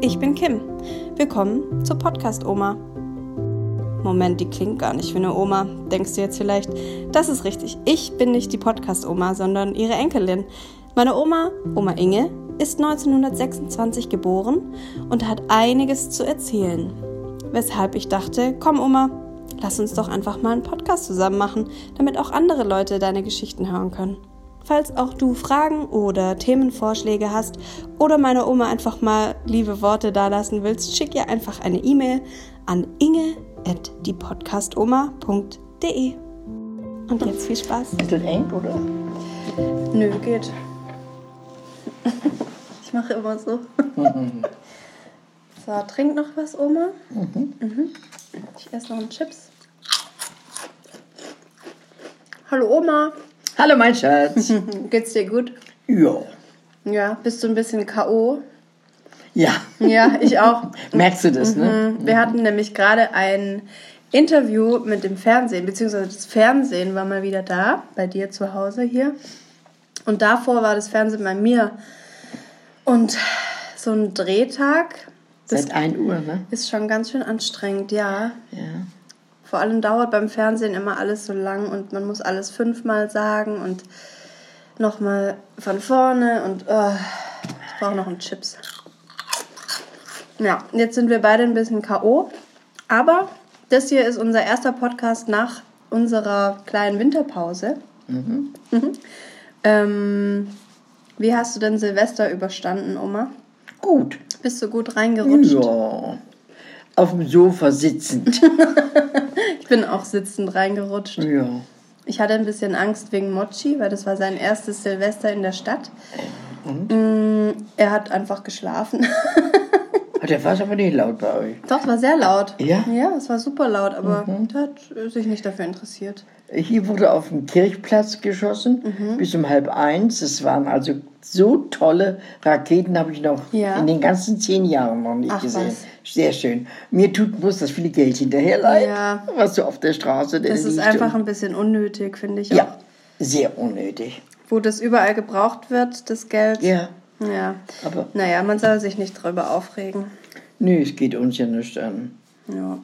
Ich bin Kim. Willkommen zur Podcast-Oma. Moment, die klingt gar nicht wie eine Oma, denkst du jetzt vielleicht. Das ist richtig. Ich bin nicht die Podcast-Oma, sondern ihre Enkelin. Meine Oma, Oma Inge, ist 1926 geboren und hat einiges zu erzählen. Weshalb ich dachte, komm Oma, lass uns doch einfach mal einen Podcast zusammen machen, damit auch andere Leute deine Geschichten hören können. Falls auch du Fragen oder Themenvorschläge hast oder meiner Oma einfach mal liebe Worte dalassen willst, schick ihr einfach eine E-Mail an inge@diepodcastoma.de. Und jetzt viel Spaß. Ist das eng, oder? Nö, geht. Ich mache immer so. So, trink noch was, Oma. Ich esse noch einen Chips. Hallo Oma. Hallo mein Schatz. Geht's dir gut? Ja. Ja, bist du ein bisschen K.O.? Ja. Ja, ich auch. Merkst du das, ne? Wir hatten nämlich gerade ein Interview mit dem Fernsehen, beziehungsweise das Fernsehen war mal wieder da, bei dir zu Hause hier. Und davor war das Fernsehen bei mir. Und so ein Drehtag, das Seit 1 Uhr, ne? ist schon ganz schön anstrengend, ja. Ja. Vor allem dauert beim Fernsehen immer alles so lang und man muss alles 5-mal sagen und nochmal von vorne und ich brauche noch einen Chips. Ja, jetzt sind wir beide ein bisschen K.O., aber das hier ist unser erster Podcast nach unserer kleinen Winterpause. Wie hast du denn Silvester überstanden, Oma? Gut. Bist du gut reingerutscht? Ja. Auf dem Sofa sitzend. Ich bin auch sitzend reingerutscht. Ja. Ich hatte ein bisschen Angst wegen Mochi, weil das war sein erstes Silvester in der Stadt. Er hat einfach geschlafen. Der war aber nicht laut bei euch. Doch, es war sehr laut. Ja? Ja, es war super laut, aber der hat sich nicht dafür interessiert. Hier wurde auf dem Kirchplatz geschossen, bis um 12:30. Es waren also so tolle Raketen, habe ich noch in den ganzen 10 Jahren noch nicht gesehen. Was? Sehr schön. Mir tut bloß das viele Geld hinterher leid, Ja. was so auf der Straße denn Das ist liegt. einfach ein bisschen unnötig, finde ich auch. Ja, sehr unnötig. Wo das überall gebraucht wird, das Geld. Ja, Ja. aber Naja, man soll sich nicht drüber aufregen. nö, es geht uns ja nicht an. Ja.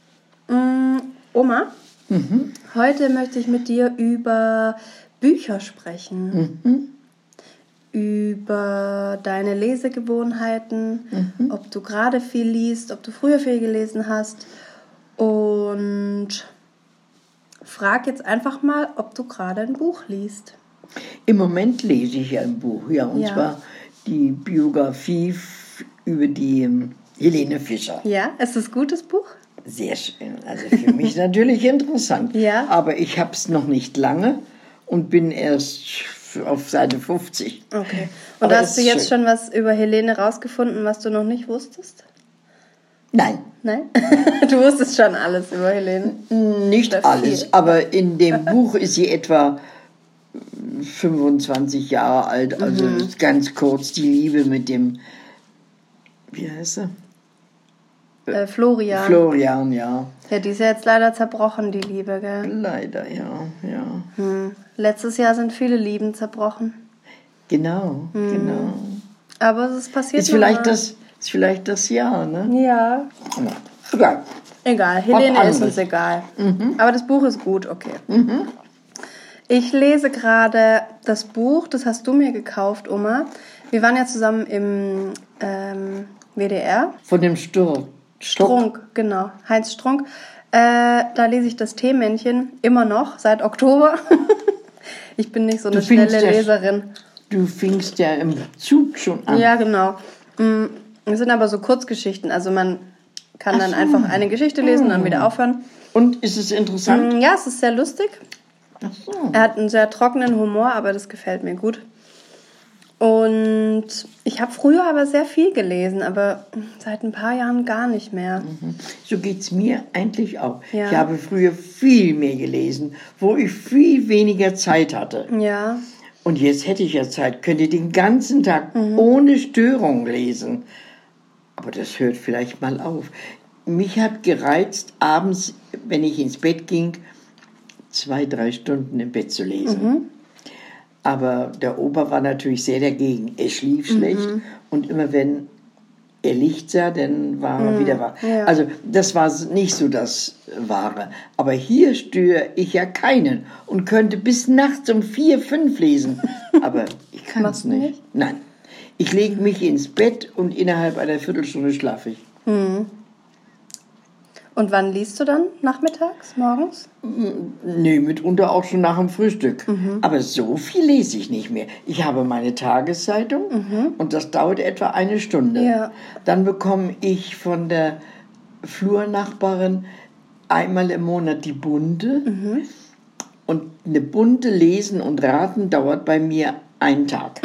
Oma, heute möchte ich mit dir über Bücher sprechen. Über deine Lesegewohnheiten, ob du gerade viel liest, ob du früher viel gelesen hast. Und frag jetzt einfach mal, ob du gerade ein Buch liest. Im Moment lese ich ja ein Buch, und zwar die Biografie über die Helene Fischer. Ja, ist es ein gutes Buch? Sehr schön, also für mich natürlich interessant. Ja. Aber ich habe es noch nicht lange und bin erst auf Seite 50. Okay. Und Aber hast du ist jetzt schön. schon was über Helene rausgefunden, was du noch nicht wusstest? Nein, Nein? Du wusstest schon alles über Helene. nicht Oder viel. alles, aber in dem Buch ist sie etwa 25 Jahre alt, also ganz kurz die Liebe mit dem, wie heißt er? Florian. Florian, ja. Ja, die ist ja jetzt leider zerbrochen, die Liebe, gell? Leider, ja. Letztes Jahr sind viele Lieben zerbrochen. Genau. Aber es ist passiert. Ist vielleicht das Jahr, ne? Ja. Egal. Egal, Helene ist anderes. uns egal. Aber das Buch ist gut, okay. Ich lese gerade das Buch, das hast du mir gekauft, Oma. Wir waren ja zusammen im WDR. Von dem Strunk, genau. Heinz Strunk. Da lese ich das Teemännchen immer noch, seit Oktober. Ich bin nicht so eine schnelle Leserin. Du fingst ja im Zug schon an. Ja, genau. Es sind aber so Kurzgeschichten. Also man kann dann einfach eine Geschichte lesen und dann wieder aufhören. Und ist es interessant? Ja, es ist sehr lustig. Ach so. Er hat einen sehr trockenen Humor, aber das gefällt mir gut. Und ich habe früher aber sehr viel gelesen, aber seit ein paar Jahren gar nicht mehr. So geht es mir eigentlich auch. Ja. Ich habe früher viel mehr gelesen, wo ich viel weniger Zeit hatte. Ja, Und jetzt hätte ich ja Zeit, könnte den ganzen Tag ohne Störung lesen. Aber das hört vielleicht mal auf. Mich hat gereizt, abends, wenn ich ins Bett ging, 2-3 Stunden im Bett zu lesen. Aber der Opa war natürlich sehr dagegen. Er schlief schlecht und immer wenn er Licht sah, dann war er wieder wach. Ja. Also das war nicht so das Wahre. Aber hier störe ich ja keinen und könnte bis nachts um 4, 5 lesen. Aber ich kann es nicht. Nein. Ich lege mich ins Bett und innerhalb einer Viertelstunde schlafe ich. Und wann liest du dann? Nachmittags? Morgens? Nee, mitunter auch schon nach dem Frühstück. Aber so viel lese ich nicht mehr. Ich habe meine Tageszeitung und das dauert etwa eine Stunde. Ja. Dann bekomme ich von der Flurnachbarin einmal im Monat die Bunte. Und eine Bunte lesen und raten dauert bei mir einen Tag.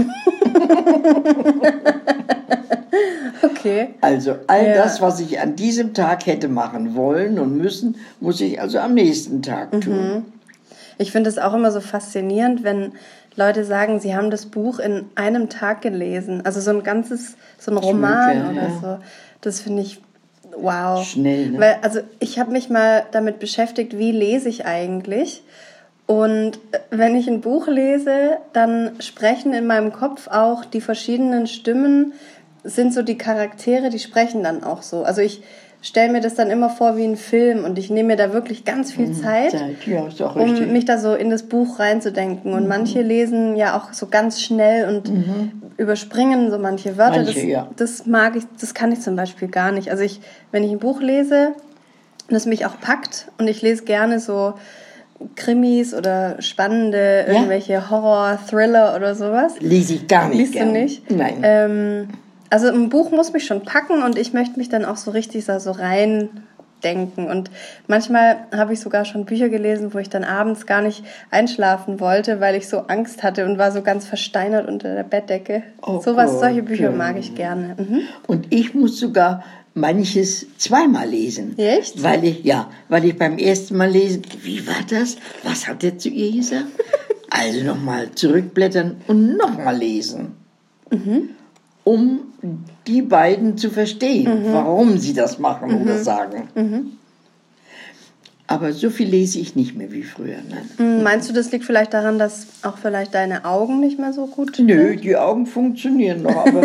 Okay. Also das, was ich an diesem Tag hätte machen wollen und müssen, muss ich also am nächsten Tag tun. Ich finde es auch immer so faszinierend, wenn Leute sagen, sie haben das Buch in einem Tag gelesen. Also so ein Roman oder so. Das finde ich wow. Schnell, ne? Weil, also ich habe mich mal damit beschäftigt, wie lese ich eigentlich? Und wenn ich ein Buch lese, dann sprechen in meinem Kopf auch die verschiedenen Stimmen, sind so die Charaktere, die sprechen dann auch so. Also ich stelle mir das dann immer vor wie ein Film und ich nehme mir da wirklich ganz viel Zeit, Ja, ist auch richtig. um mich da so in das Buch reinzudenken. Und manche lesen ja auch so ganz schnell und überspringen so manche Wörter. Das mag ich, das kann ich zum Beispiel gar nicht. Also wenn ich ein Buch lese, das mich auch packt und ich lese gerne so Krimis oder spannende, irgendwelche Horror, Thriller oder sowas. Lese ich gar nicht. Liest du nicht? Nein. Also ein Buch muss mich schon packen und ich möchte mich dann auch so richtig so reindenken. Und manchmal habe ich sogar schon Bücher gelesen, wo ich dann abends gar nicht einschlafen wollte, weil ich so Angst hatte und war so ganz versteinert unter der Bettdecke. Solche Bücher mag ich gerne. Und ich muss sogar manches zweimal lesen. Echt? Weil ich beim ersten Mal lesen, wie war das? Was hat er zu ihr gesagt? Also nochmal zurückblättern und nochmal lesen. Um die beiden zu verstehen, warum sie das machen oder sagen. Aber so viel lese ich nicht mehr wie früher. Nein. Meinst du, das liegt vielleicht daran, dass auch vielleicht deine Augen nicht mehr so gut sind? Nö, die Augen funktionieren noch, aber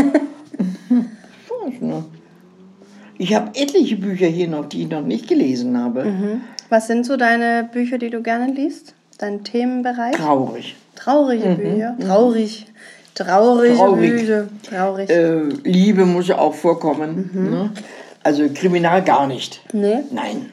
ich habe etliche Bücher hier noch, die ich noch nicht gelesen habe. Was sind so deine Bücher, die du gerne liest? Dein Themenbereich? Traurig. Traurige Bücher? Traurige Bücher. Traurig. Liebe muss ja auch vorkommen. Ne? Also Kriminal gar nicht. Nee? Nein.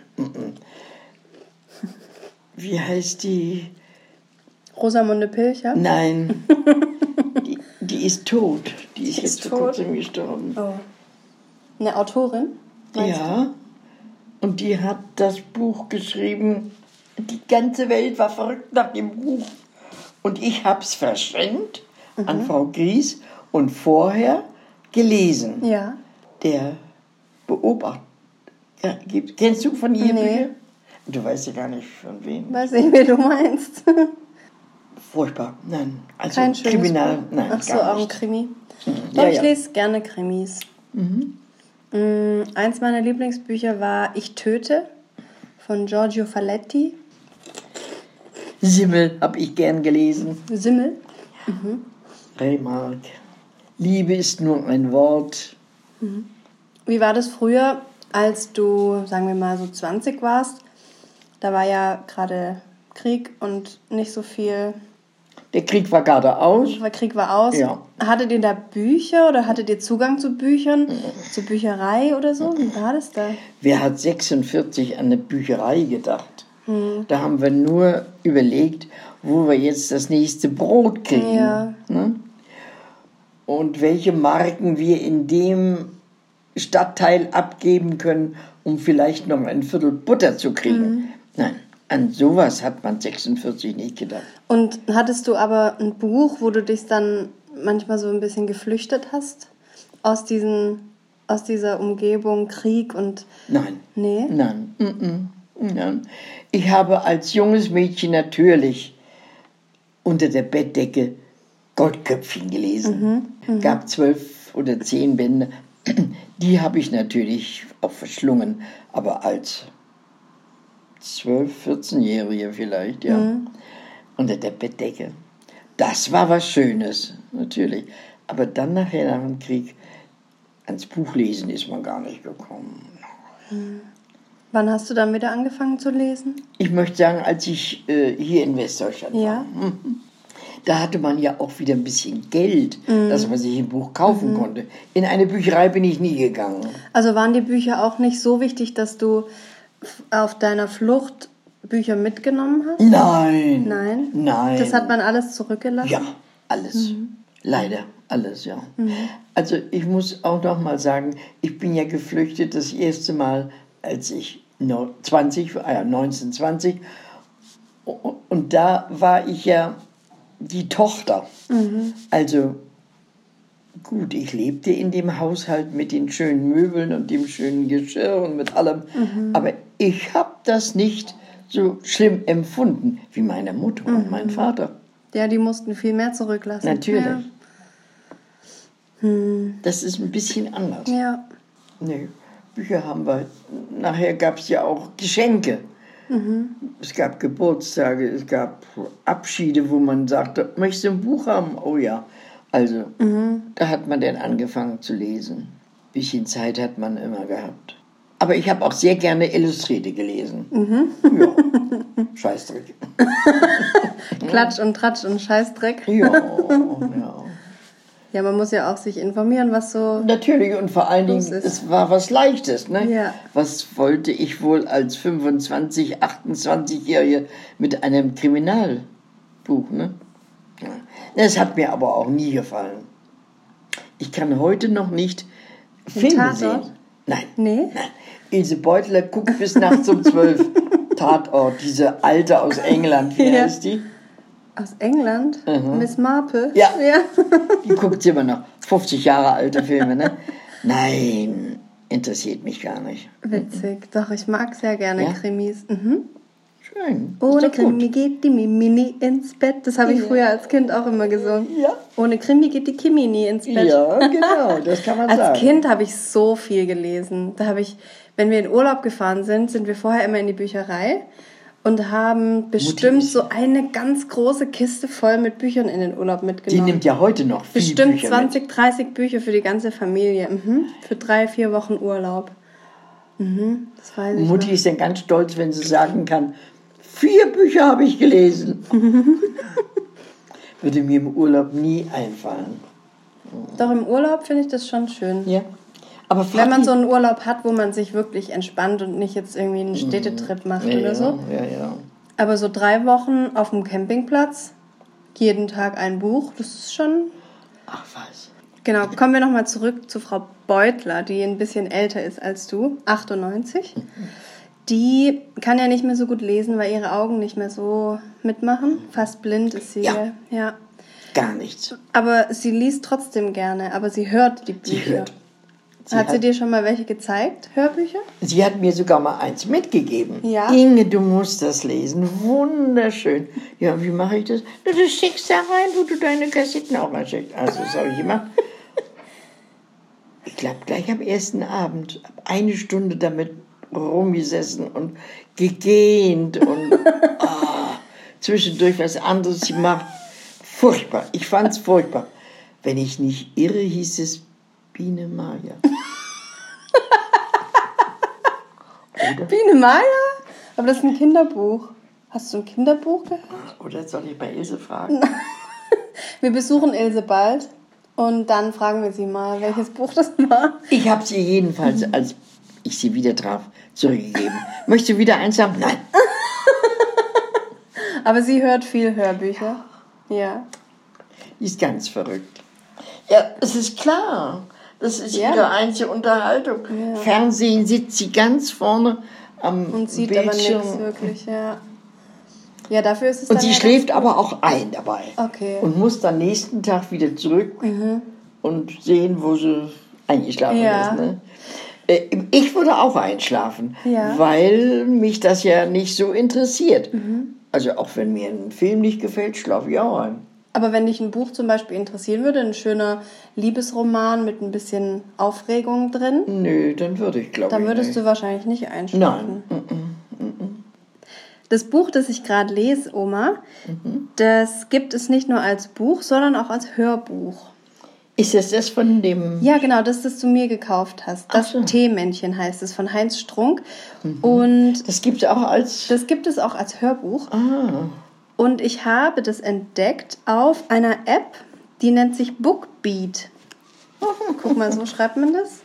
Wie heißt die? Rosamunde Pilcher? Nein. die ist tot. Die ist jetzt vor kurzem gestorben. Oh. Eine Autorin? Ja. Und die hat das Buch geschrieben. Die ganze Welt war verrückt nach dem Buch. Und ich habe es verschenkt an Frau Gries und vorher gelesen. Ja. Der Beobachter. Ja, kennst du von ihr Nee. Bücher? Du weißt ja gar nicht von wem. Weiß nicht, wie du meinst. Furchtbar. Nein. Also Kein schönes Kriminal. Buch. Nein, Ach so, gar auch ein nicht. Krimi. Ja, Doch, ich lese gerne Krimis. Eins meiner Lieblingsbücher war Ich töte von Giorgio Faletti. Simmel habe ich gern gelesen. Simmel. Remark. Liebe ist nur ein Wort. Wie war das früher, als du, sagen wir mal, so 20 warst? Da war ja gerade Krieg und nicht so viel. Der Krieg war gerade aus. Der Krieg war aus. Ja. Hattet ihr da Bücher oder hattet ihr Zugang zu Büchern, zur Bücherei oder so? Wie war das da? Wer hat 46 an eine Bücherei gedacht? Da haben wir nur überlegt, wo wir jetzt das nächste Brot kriegen. Ja. Ne? Und welche Marken wir in dem Stadtteil abgeben können, um vielleicht noch ein Viertel Butter zu kriegen. Nein, an sowas hat man 46 nicht gedacht. Und hattest du aber ein Buch, wo du dich dann manchmal so ein bisschen geflüchtet hast? Aus dieser Umgebung, Krieg und... Nein. Nee? Nein. Nein. Ich habe als junges Mädchen natürlich unter der Bettdecke Goldköpfchen gelesen. Gab 12 oder 10 Bände. Die habe ich natürlich auch verschlungen. Aber als 12-, 14-Jährige vielleicht, ja. Unter der Bettdecke. Das war was Schönes, natürlich. Aber dann nachher nach dem Krieg ans Buchlesen ist man gar nicht gekommen. Wann hast du dann wieder angefangen zu lesen? Ich möchte sagen, als ich hier in Westdeutschland war, da hatte man ja auch wieder ein bisschen Geld, dass man sich ein Buch kaufen konnte. In eine Bücherei bin ich nie gegangen. Also waren die Bücher auch nicht so wichtig, dass du auf deiner Flucht Bücher mitgenommen hast? Nein. Nein? Das hat man alles zurückgelassen? Ja, alles. Leider, alles, ja. Also ich muss auch noch mal sagen, ich bin ja geflüchtet das erste Mal, als ich 1920. Und da war ich ja die Tochter. Also gut, ich lebte in dem Haushalt mit den schönen Möbeln und dem schönen Geschirr und mit allem. Aber ich habe das nicht so schlimm empfunden wie meine Mutter und mein Vater. Ja, die mussten viel mehr zurücklassen. Natürlich. Ja. Das ist ein bisschen anders. Ja. Nee, Bücher haben wir. Nachher gab es ja auch Geschenke. Es gab Geburtstage, es gab Abschiede, wo man sagte, möchtest du ein Buch haben? Oh ja. Also, da hat man dann angefangen zu lesen. Ein bisschen Zeit hat man immer gehabt. Aber ich habe auch sehr gerne Illustrierte gelesen. Ja, Scheißdreck. Klatsch und Tratsch und Scheißdreck. Ja. Ja, man muss ja auch sich informieren, was so... Natürlich, und vor allen Dingen, es war was Leichtes. Ne? Ja. Was wollte ich wohl als 25-, 28-Jährige mit einem Kriminalbuch? Ne? Das hat mir aber auch nie gefallen. Ich kann heute noch nicht Filme sehen. Nein. Nee? Nein. Ilse Beutler guckt bis nachts um 12. Tatort, diese Alte aus England, wie heißt die? Aus England? Miss Marple? Ja. Die guckt immer noch. 50 Jahre alte Filme, ne? Nein, interessiert mich gar nicht. Witzig. Doch, ich mag sehr gerne Krimis. Schön. Ohne Krimi geht die Mimi nie ins Bett. Das habe ich früher als Kind auch immer gesungen. Ja. Ohne Krimi geht die Kimi nie ins Bett. Ja, genau, das kann man sagen. Als Kind habe ich so viel gelesen. Da habe ich, wenn wir in Urlaub gefahren sind wir vorher immer in die Bücherei und haben bestimmt so eine ganz große Kiste voll mit Büchern in den Urlaub mitgenommen. Die nimmt ja heute noch viele bestimmt Bücher 20, 30 Bücher für die ganze Familie. Für 3-4 Wochen Urlaub. Das weiß ich Mutti noch. ist dann ganz stolz, wenn sie sagen kann, 4 Bücher habe ich gelesen. Würde mir im Urlaub nie einfallen. Doch im Urlaub finde ich das schon schön. Ja. Aber wenn man so einen Urlaub hat, wo man sich wirklich entspannt und nicht jetzt irgendwie einen Städtetrip macht oder so. Ja. Aber so 3 Wochen auf dem Campingplatz, jeden Tag ein Buch, das ist schon... Ach was. Genau, kommen wir nochmal zurück zu Frau Beutler, die ein bisschen älter ist als du, 98. Die kann ja nicht mehr so gut lesen, weil ihre Augen nicht mehr so mitmachen. Fast blind ist sie. Ja. Gar nichts. Aber sie liest trotzdem gerne, aber sie hört die Bücher. Sie hört. Hat sie dir schon mal welche gezeigt, Hörbücher? Sie hat mir sogar mal eins mitgegeben. Ja. Inge, du musst das lesen. Wunderschön. Ja, wie mache ich das? Du schickst da rein, wo du deine Kassetten auch mal schickst. Also, das habe ich gemacht. Ich glaube, gleich am ersten Abend, 1 Stunde damit rumgesessen und gegähnt und zwischendurch was anderes gemacht. Furchtbar. Ich fand es furchtbar. Wenn ich nicht irre, hieß es Biene Maya. Biene Maya? Aber das ist ein Kinderbuch. Hast du ein Kinderbuch gehört? Oder soll ich bei Ilse fragen? Wir besuchen Ilse bald und dann fragen wir sie mal, welches Buch das war. Ich habe sie jedenfalls, als ich sie wieder traf, zurückgegeben. Möchtest du wieder eins haben? Nein. Aber sie hört viel Hörbücher. Ja. Die ist ganz verrückt. Ja, es ist klar. Das ist ihre einzige Unterhaltung. Ja. Fernsehen sitzt sie ganz vorne am Bildschirm. Und sieht Bildschirm. aber nichts wirklich, ja. Ja, dafür ist es und dann sie ja schläft aber auch ein dabei. Okay. Und muss dann nächsten Tag wieder zurück und sehen, wo sie eingeschlafen ist. Ne? Ich würde auch einschlafen, weil mich das ja nicht so interessiert. Also auch wenn mir ein Film nicht gefällt, schlafe ich auch ein. Aber wenn dich ein Buch zum Beispiel interessieren würde, ein schöner Liebesroman mit ein bisschen Aufregung drin? Nö, dann würde ich, glaube ich, dann würdest du wahrscheinlich nicht einschlafen. Nein. Das Buch, das ich gerade lese, Oma, das gibt es nicht nur als Buch, sondern auch als Hörbuch. Ist das von dem... Ja, genau, das du mir gekauft hast. Das Teemännchen heißt es, von Heinz Strunk. Und das gibt es auch als... Das gibt es auch als Hörbuch. Und ich habe das entdeckt auf einer App, die nennt sich Bookbeat. Guck mal, so schreibt man das.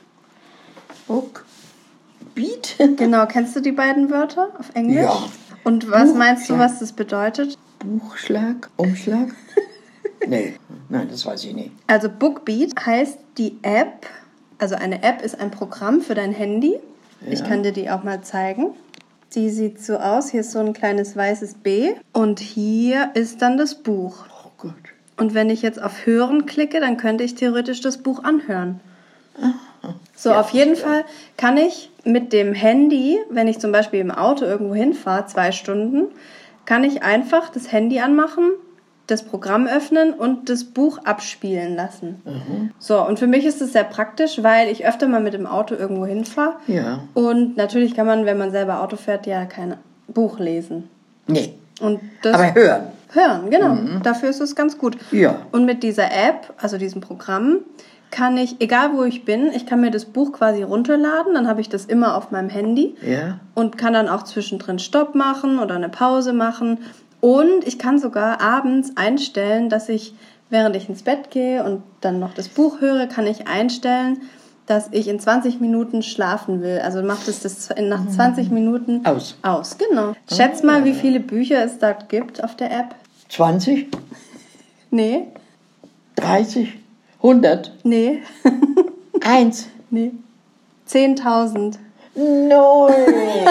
Bookbeat? Genau, kennst du die beiden Wörter auf Englisch? Ja. Und was meinst du, was das bedeutet? Buchschlag? Umschlag? Nee, nein, das weiß ich nicht. Also Bookbeat heißt die App, also eine App ist ein Programm für dein Handy. Ja. Ich kann dir die auch mal zeigen. Die sieht so aus, hier ist so ein kleines weißes B und hier ist dann das Buch. Oh Gott. Und wenn ich jetzt auf Hören klicke, dann könnte ich theoretisch das Buch anhören. So, ja, auf jeden Fall kann ich mit dem Handy, wenn ich zum Beispiel im Auto irgendwo hinfahre, 2 Stunden, kann ich einfach das Handy anmachen, das Programm öffnen und das Buch abspielen lassen. So, und für mich ist das sehr praktisch, weil ich öfter mal mit dem Auto irgendwo hinfahre. Ja. Und natürlich kann man, wenn man selber Auto fährt, ja kein Buch lesen. Nee. Und das aber hören. Hören, genau. Dafür ist es ganz gut. Ja. Und mit dieser App, also diesem Programm, kann ich, egal wo ich bin, ich kann mir das Buch quasi runterladen, dann habe ich das immer auf meinem Handy. Ja. Und kann dann auch zwischendrin Stopp machen oder eine Pause machen. Und ich kann sogar abends einstellen, dass ich, während ich ins Bett gehe und dann noch das Buch höre, kann ich einstellen, dass ich in 20 Minuten schlafen will. Also macht es das nach 20 Minuten aus. Genau. Schätz mal, wie viele Bücher es da gibt auf der App. 20? Nee. 30? 100? Nee. 1? Nee. 10.000. Nein.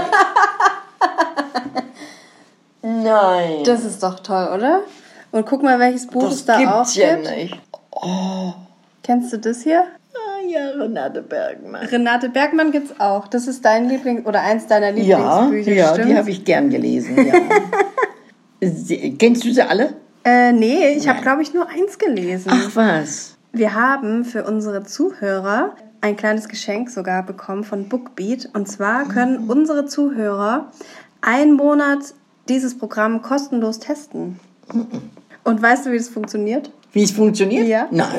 Nein. Das ist doch toll, oder? Und guck mal, welches Buch es da auch gibt. Das gibt's ja nicht. Oh. Kennst du das hier? Ja, Renate Bergmann. Renate Bergmann gibt's auch. Das ist dein Lieblings- oder eins deiner Lieblingsbücher, ja, stimmt's? Die habe ich gern gelesen, ja. Kennst du sie alle? Nee, ich habe, glaube ich, nur eins gelesen. Ach was. Wir haben für unsere Zuhörer ein kleines Geschenk sogar bekommen von Bookbeat. Und zwar können unsere Zuhörer 1 Monat dieses Programm kostenlos testen. Und weißt du, wie das funktioniert? Wie es funktioniert? Ja. Nein.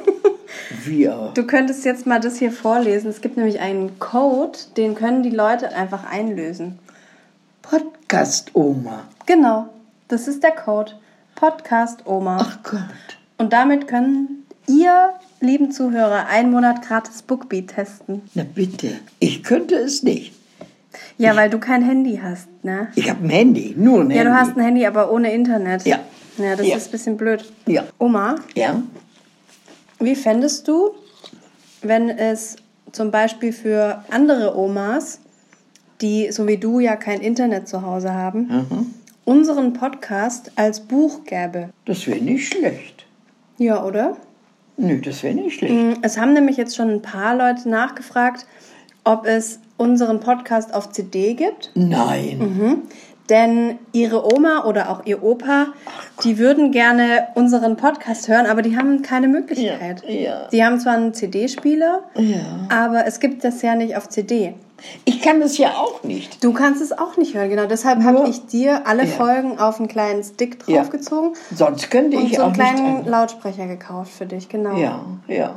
Wir. Du könntest jetzt mal das hier vorlesen. Es gibt nämlich einen Code, den können die Leute einfach einlösen. Podcast Oma. Genau, das ist der Code. Podcast Oma. Ach Gott. Und damit können ihr, lieben Zuhörer, 1 Monat gratis Bookbeat testen. Na bitte. Ich könnte es nicht. Ja, weil du kein Handy hast, ne? Ich habe ein Handy, nur ein Handy. Ja, du hast ein Handy, aber ohne Internet. Ja. Ja, das ist ein bisschen blöd. Ja. Oma, Ja? wie fändest du, wenn es zum Beispiel für andere Omas, die so wie du ja kein Internet zu Hause haben, unseren Podcast als Buch gäbe? Das wäre nicht schlecht. Ja, oder? Nö, das wäre nicht schlecht. Es haben nämlich jetzt schon ein paar Leute nachgefragt, ob es unseren Podcast auf CD gibt. Nein. Denn ihre Oma oder auch ihr Opa, die würden gerne unseren Podcast hören, aber die haben keine Möglichkeit. Ja. Die haben zwar einen CD-Spieler, Ja. aber es gibt das ja nicht auf CD. Ich kann das ja auch nicht. Du kannst es auch nicht hören, genau. Deshalb habe ich dir alle Folgen auf einen kleinen Stick draufgezogen. Sonst könnte und ich so auch einen kleinen nicht. Lautsprecher gekauft für dich, genau. Ja, ja.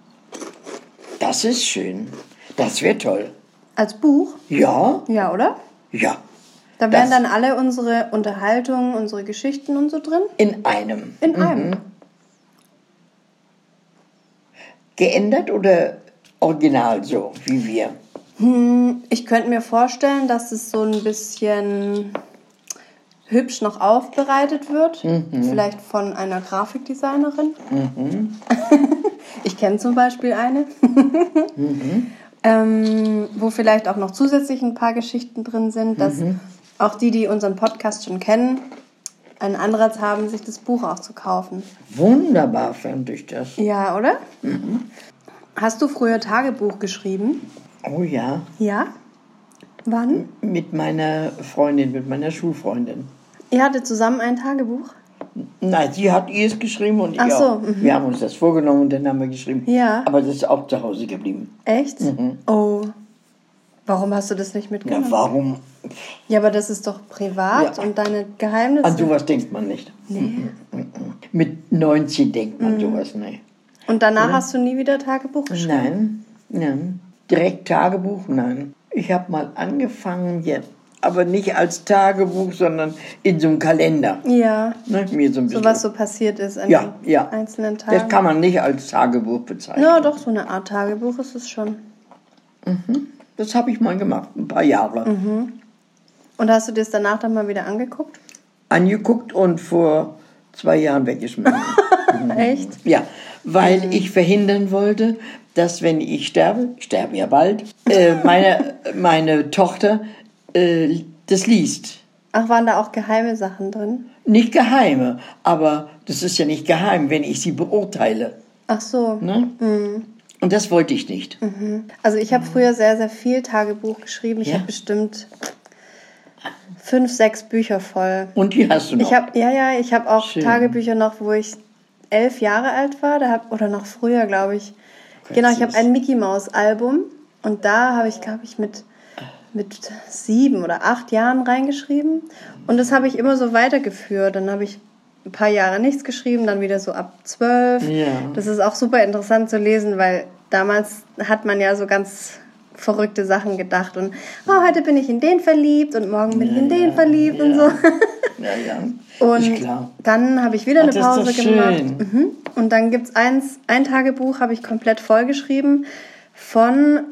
Das ist schön. Das wäre toll. Als Buch? Ja, Ja, oder? ja. Da wären dann alle unsere Unterhaltungen, unsere Geschichten und so drin? In einem. In einem. Geändert oder original so, wie wir? Ich könnte mir vorstellen, dass es so ein bisschen hübsch noch aufbereitet wird. Vielleicht von einer Grafikdesignerin. Ich kenne zum Beispiel eine. Wo vielleicht auch noch zusätzlich ein paar Geschichten drin sind, dass auch die unseren Podcast schon kennen, einen Anreiz haben, sich das Buch auch zu kaufen. Wunderbar fand ich das. Ja, oder? Hast du früher Tagebuch geschrieben? Oh ja. Ja? Wann? Mit meiner Freundin, mit meiner Schulfreundin. Ihr hattet zusammen ein Tagebuch? Nein, sie hat es geschrieben und ich Ach so, auch. Wir haben uns das vorgenommen und dann haben wir geschrieben. Ja. Aber das ist auch zu Hause geblieben. Echt? Oh. Warum hast du das nicht Ja, mitgenommen? warum? Ja, aber das ist doch privat und deine Geheimnisse. An sowas denkt man nicht. Nee. Mit 90 denkt man sowas nicht. Und danach hast du nie wieder Tagebuch geschrieben? Nein. Direkt Tagebuch, nein. Ich habe mal angefangen, ja, aber nicht als Tagebuch, sondern in so einem Kalender. Ja. Ne, mir so ein bisschen. So was so passiert ist an den einzelnen Tagen. Das kann man nicht als Tagebuch bezeichnen. Ja, doch, so eine Art Tagebuch ist es schon. Das habe ich mal gemacht, ein paar Jahre. Und hast du dir das danach dann mal wieder angeguckt? Angeguckt und vor 2 Jahren weggeschmissen. Echt? Ja, weil ich verhindern wollte, dass wenn ich sterbe ja bald, meine Tochter das liest. Ach, waren da auch geheime Sachen drin? Nicht geheime, aber das ist ja nicht geheim, wenn ich sie beurteile. Ach so. Ne? Und das wollte ich nicht. Also ich habe früher sehr, sehr viel Tagebuch geschrieben. Ich habe bestimmt 5, 6 Bücher voll. Und die hast du noch? Ich habe auch Schön. Tagebücher noch, wo ich 11 Jahre alt war, oder noch früher, glaube ich. Genau, ich habe ein Mickey-Maus-Album und da habe ich, glaube ich, mit 7 oder 8 Jahren reingeschrieben. Und das habe ich immer so weitergeführt. Dann habe ich ein paar Jahre nichts geschrieben, dann wieder so ab 12. Ja. Das ist auch super interessant zu lesen, weil damals hat man ja so ganz verrückte Sachen gedacht. Und heute bin ich in den verliebt und morgen bin ich in den verliebt und so. Ja. Und dann habe ich wieder eine Pause gemacht. Und dann gibt es ein Tagebuch, habe ich komplett vollgeschrieben, von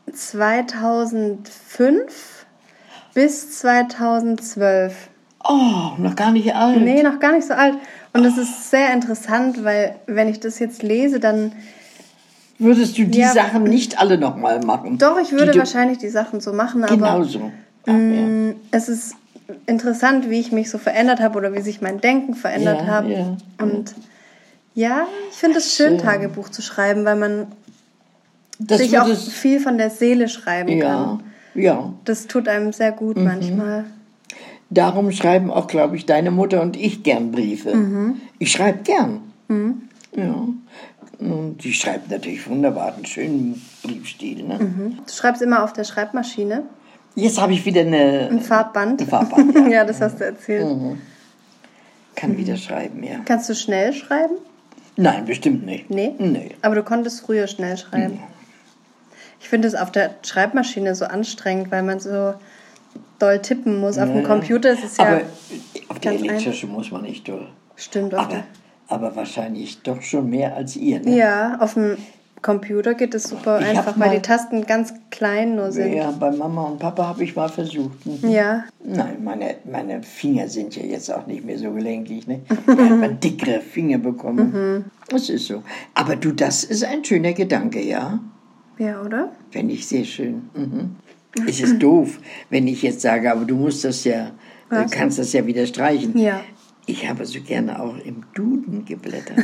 2005 bis 2012. Oh, noch gar nicht alt. Nee, noch gar nicht so alt. Und das ist sehr interessant, weil wenn ich das jetzt lese, dann... Würdest du die Sachen nicht alle nochmal machen? Doch, ich würde wahrscheinlich die Sachen so machen, aber... Genau so. Es ist interessant, wie ich mich so verändert habe oder wie sich mein Denken verändert hat. Ja. Und ja, ich finde es schön, Tagebuch zu schreiben, weil man sich auch viel von der Seele schreiben kann. Ja. Das tut einem sehr gut manchmal. Darum schreiben auch, glaube ich, deine Mutter und ich gern Briefe. Ich schreibe gern. Ja. Und die schreibt natürlich wunderbar, einen schönen Briefstil. Ne? Du schreibst immer auf der Schreibmaschine? Jetzt habe ich wieder ein Farbband. Ein Farbband, ja, das hast du erzählt. Kann wieder schreiben, ja. Kannst du schnell schreiben? Nein, bestimmt nicht. Nee? Aber du konntest früher schnell schreiben. Ich finde es auf der Schreibmaschine so anstrengend, weil man so doll tippen muss. Auf dem Computer ist es ja... Aber auf der elektrische muss man nicht doll. Stimmt. Aber wahrscheinlich doch schon mehr als ihr, ne? Ja, auf dem Computer geht es super einfach, weil die Tasten ganz klein nur sind. Ja, bei Mama und Papa habe ich mal versucht. Ja. Nein, meine Finger sind ja jetzt auch nicht mehr so gelenkig. Ne? Da hat man dickere Finger bekommen. Das ist so. Aber du, das ist ein schöner Gedanke, ja? Ja, oder? Finde ich sehr schön. Es ist doof, wenn ich jetzt sage, aber du musst das ja, kannst das ja wieder streichen. Ja. Ich habe so gerne auch im Duden geblättert.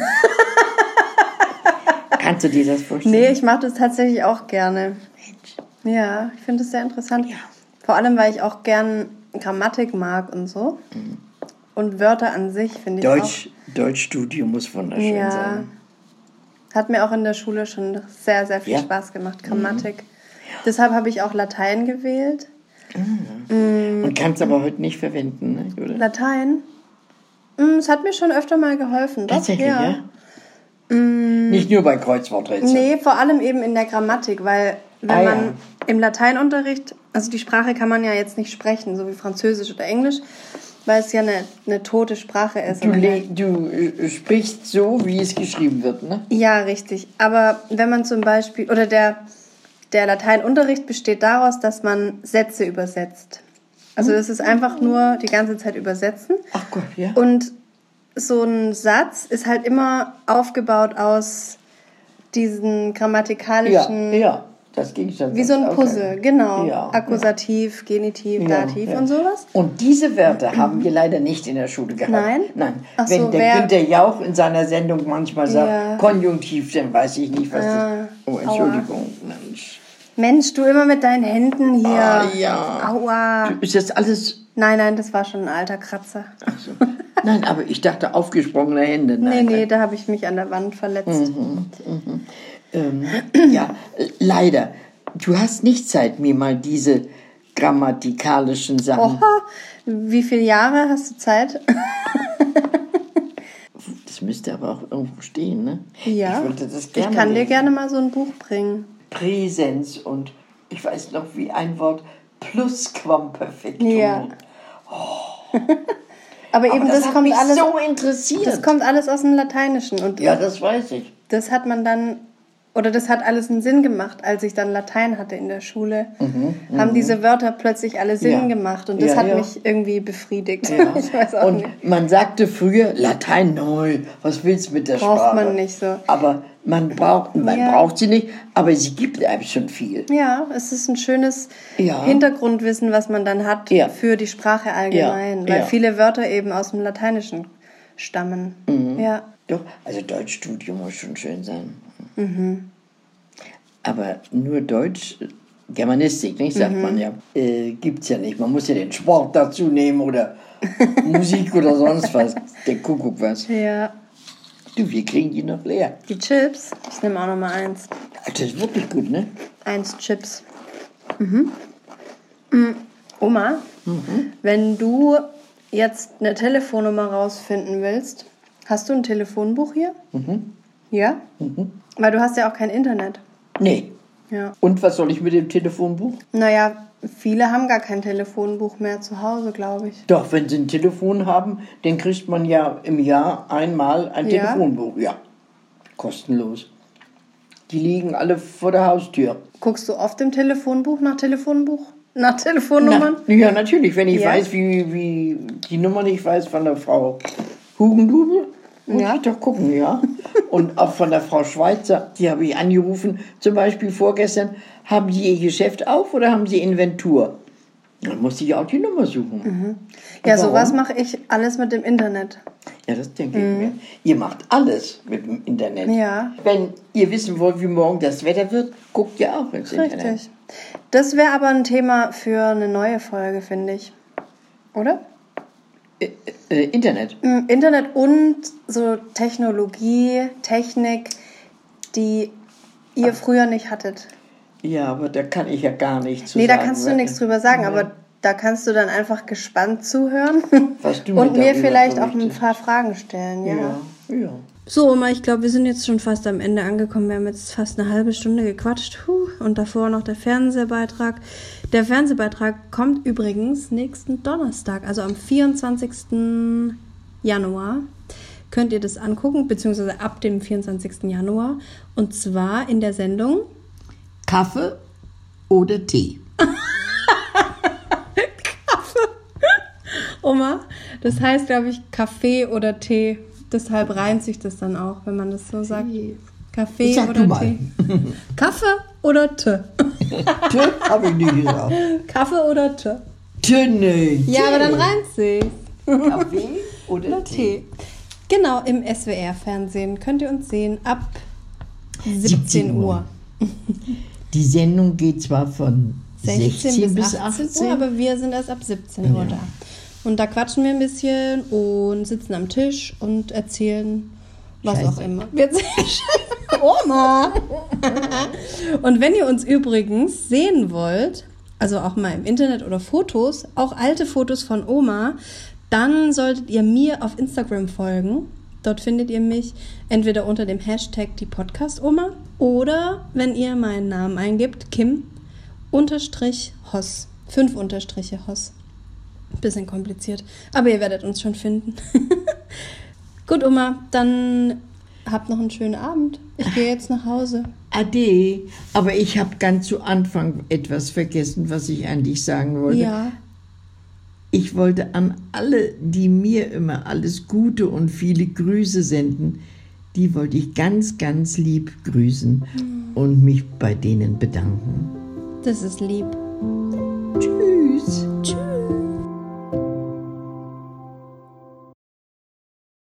Kannst du dir das vorstellen? Nee, ich mache das tatsächlich auch gerne. Mensch. Ja, ich finde es sehr interessant. Ja. Vor allem, weil ich auch gern Grammatik mag und so. Und Wörter an sich finde ich auch. Deutschstudium muss wunderschön sein. Hat mir auch in der Schule schon sehr, sehr viel Spaß gemacht, Grammatik. Deshalb habe ich auch Latein gewählt. Und kannst aber heute nicht verwenden, ne? Oder? Latein? Es hat mir schon öfter mal geholfen. Doch, Tatsächlich, ja? Nicht nur bei Kreuzworträtseln. Nee, vor allem eben in der Grammatik, weil wenn man im Lateinunterricht, also die Sprache kann man ja jetzt nicht sprechen, so wie Französisch oder Englisch, weil es ja eine tote Sprache ist. Du sprichst so, wie es geschrieben wird, ne? Ja, richtig. Aber wenn man zum Beispiel, oder der Lateinunterricht besteht daraus, dass man Sätze übersetzt. Also das ist einfach nur die ganze Zeit übersetzen. Ach Gott, ja. Und so ein Satz ist halt immer aufgebaut aus diesen grammatikalischen... Ja, das Gegenstand. Wie so ein Puzzle, genau. Ja, Akkusativ, Genitiv, Dativ und sowas. Und diese Wörter haben wir leider nicht in der Schule gehabt. Nein? Ach Wenn so, der Günther Jauch in seiner Sendung manchmal sagt, Konjunktiv, dann weiß ich nicht, was das ist. Oh, Entschuldigung, Mensch, du immer mit deinen Händen hier. Ah, ja. Aua. Ist das alles... Nein, das war schon ein alter Kratzer. Ach so. Nein, aber ich dachte aufgesprungene Hände. Nee, da habe ich mich an der Wand verletzt. Ja, leider. Du hast nicht Zeit, mir mal diese grammatikalischen Sachen... Oha, wie viele Jahre hast du Zeit? Das Das müsste aber auch irgendwo stehen, ne? Ja, ich wollte das gerne ich kann dir lesen. gerne mal so ein Buch bringen. Präsens und ich weiß noch wie ein Wort Plusquamperfektum. Ja. Aber eben das das hat mich kommt alles so interessiert. Das kommt alles aus dem Lateinischen und Ja, das weiß ich. das hat man dann, oder das hat alles einen Sinn gemacht, als ich dann Latein hatte in der Schule. Haben diese Wörter plötzlich alle Sinn gemacht und das hat mich irgendwie befriedigt. Ja. Ich weiß auch und nicht. man sagte früher, Latein, neu, was willst du mit der Sprache? Braucht man nicht so. Aber man braucht sie nicht, aber sie gibt einem schon viel. Ja, es ist ein schönes Ja. Hintergrundwissen, was man dann hat Ja. für die Sprache allgemein, Ja. weil Ja. viele Wörter eben aus dem Lateinischen stammen. Ja. Doch, also Deutschstudium muss schon schön sein. Aber nur Deutsch, Germanistik, nicht, sagt man ja, gibt's ja nicht. Man muss ja den Sport dazu nehmen oder Musik oder sonst was. Der Kuckuck was. Ja. Du, wir kriegen die noch leer. Die Chips, ich nehme auch noch mal eins. Das ist wirklich gut, ne? 1 Chips. Oma, wenn du jetzt eine Telefonnummer rausfinden willst, hast du ein Telefonbuch hier? Ja? Weil du hast ja auch kein Internet. Nee. Ja. Und was soll ich mit dem Telefonbuch? Naja, viele haben gar kein Telefonbuch mehr zu Hause, glaube ich. Doch, wenn sie ein Telefon haben, dann kriegt man ja im Jahr einmal ein Ja? Telefonbuch. Ja, kostenlos. Die liegen alle vor der Haustür. Guckst du oft im Telefonbuch nach Telefonnummern? Ja, natürlich, wenn ich Ja? weiß, wie die Nummer nicht weiß von der Frau Hugendubel, muss Ja. ich doch gucken, ja. Und auch von der Frau Schweizer, die habe ich angerufen, zum Beispiel vorgestern, haben Sie Ihr Geschäft auf oder haben Sie Inventur? Dann musste ich auch die Nummer suchen. Ja, Warum? sowas mache ich alles mit dem Internet. Ja, das denke ich mir. Ihr macht alles mit dem Internet. Ja. Wenn ihr wissen wollt, wie morgen das Wetter wird, guckt ihr auch ins Internet. Richtig. Das wäre aber ein Thema für eine neue Folge, finde ich. Oder? Internet. Internet und so Technologie, Technik, die ihr früher nicht hattet. Ja, aber da kann ich ja gar nichts zu Nee, sagen. da kannst du nichts drüber sagen, aber da kannst du dann einfach gespannt zuhören Was du mir und mir darüber vielleicht auch ein berichtest. paar Fragen stellen. Ja. Ja. So, Oma, ich glaube, wir sind jetzt schon fast am Ende angekommen. Wir haben jetzt fast eine halbe Stunde gequatscht. Und davor noch der Fernsehbeitrag. Der Fernsehbeitrag kommt übrigens nächsten Donnerstag, also am 24. Januar. Könnt ihr das angucken, beziehungsweise ab dem 24. Januar. Und zwar in der Sendung Kaffee oder Tee? Oma. Das heißt, glaube ich, Kaffee oder Tee. Deshalb reimt sich das dann auch, wenn man das so sagt. Kaffee Sag oder du mal. Tee. Kaffee oder Tee? Tee habe ich nie gesagt. Kaffee oder Tee? Tee nicht. Ja, aber dann reimt sich's. Kaffee oder Tee? Tee. Genau, im SWR-Fernsehen könnt ihr uns sehen ab 17 Uhr. Die Sendung geht zwar von 16 bis 18 Uhr, aber wir sind erst ab 17 Uhr da. Und da quatschen wir ein bisschen und sitzen am Tisch und erzählen was Scheiße. auch immer. Wir erzählen Oma! Und wenn ihr uns übrigens sehen wollt, also auch mal im Internet oder Fotos, auch alte Fotos von Oma, dann solltet ihr mir auf Instagram folgen. Dort findet ihr mich entweder unter dem Hashtag die Podcast-Oma oder wenn ihr meinen Namen eingibt, Kim_Hoss. 5 Unterstriche Hoss. Bisschen kompliziert, aber ihr werdet uns schon finden. Gut, Oma, dann habt noch einen schönen Abend. Ich gehe jetzt nach Hause. Ade. Aber ich habe ganz zu Anfang etwas vergessen, was ich eigentlich sagen wollte. Ja, Ich wollte an alle, die mir immer alles Gute und viele Grüße senden, die wollte ich ganz, ganz lieb grüßen und mich bei denen bedanken. das ist lieb. Tschüss. Tschüss.